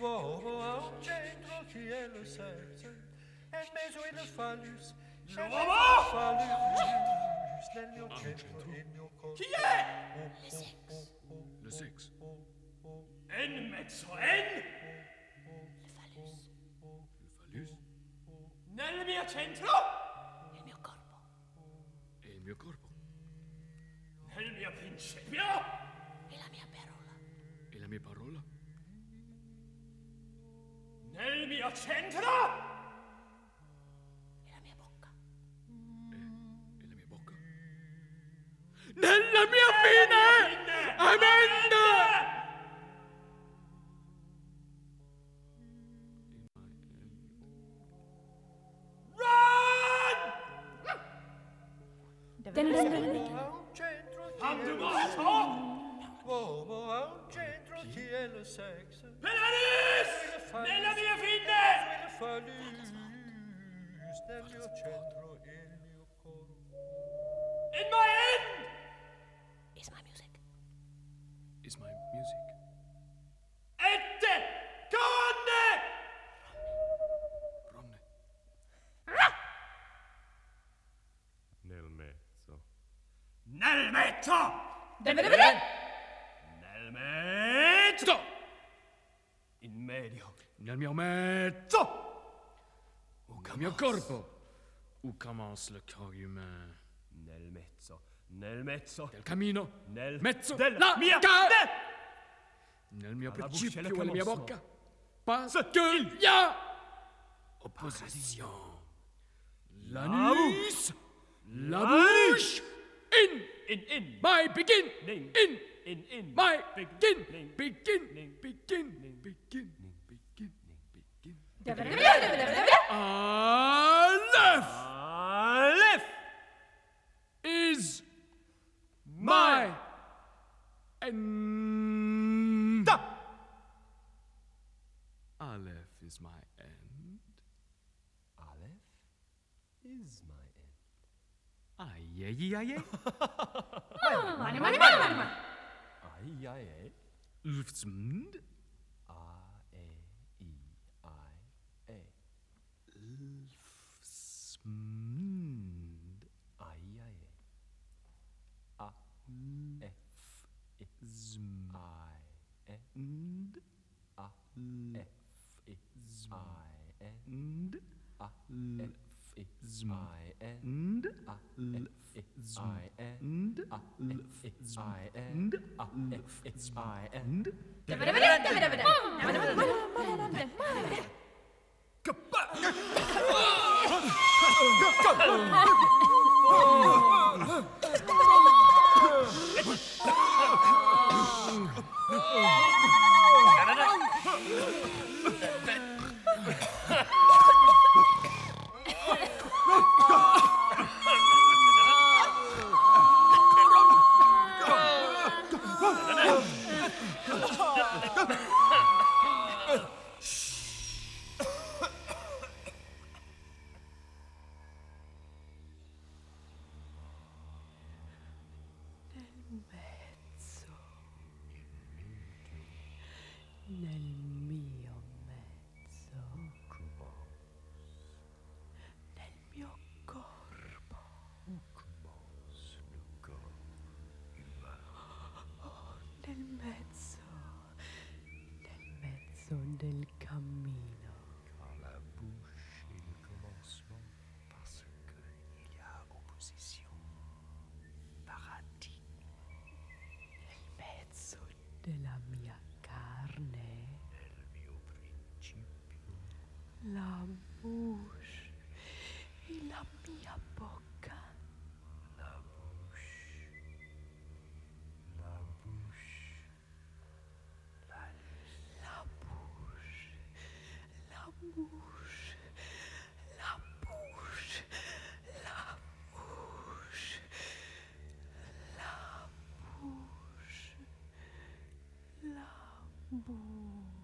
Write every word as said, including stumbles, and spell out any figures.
L'uomo ha un centro, chi è lo sesso? E in mezzo il phallus. L'uomo! Phallus nel mio centro e il mio corpo. Chi è? Le sex. Le sex. E in mezzo en? Il phallus. Il phallus. Nel mio centro? Il mio corpo. E il mio corpo. Nel mio principio? E la mia parola. E la mia parola. Nel mio centro? E la mia bocca. E, e la mia bocca. Nella mia fine! Amenda! L'uomo ha un centro, chi Am è du lo morto? sesso? L'uomo ha un centro, chi è lo sesso? Pelanis! Nella mia fine! Il phallus nel mio centro e il mio corpo. In my end! Is my music. Is my music. Ette! Conne! Ronne. Nel mezzo. Nel mezzo! Deve, deve, deve. Nel mezzo! In medio. Nel mio mezzo. Nel mio corpo. Où commence le corps humain? Nel mezzo. Nel mezzo. Del cammino. Nel mezzo. della la mia ca- ne- Nel mio Alla bouche et le principio e la mia commencement. bocca. Parce Ce qu'il y a opposition. L'anus. La La bouche. In. In, in. My begin. Ning. In. In, in. My Begin. begin. Ning. Begin. Ning. Begin. Ning. Begin. Begin. Begin. Deve, deve, deve, deve, deve. Aleph Aleph! is my end. Da! Aleph is my end. Aleph is my end. Aïe, aïe, aïe, aïe. Mani, mani, mani, mani, mani. Ai, ai, ai. Luftsmnd. A, E, I, I, E. Luftsmnd. Ai, ai, ai. A, F, E, Zmnd. I, E. A, F, E, I, E. Nd. A, F, E, Zm. I, E. Nd. A, F, E, I, E. Nd. A, F, E, I, E. Nd. A, F, E, I, E. Nd. Deve, deve, deve, deve, deve, deve. Deve, deve, deve, deve, deve. Nel mio mezzo, nel mio corpo, oh, nel mezzo, nel mezzo del cammino, À la bouche et le commencement, parce qu'il y a opposition. Paradis. nel mezzo della mia carne, Nel mio principio. la bouche e la mia bocca, La bouche. La bouche. La la bouche, la bouche, la bouche, la bouche, la bouche, la bouche.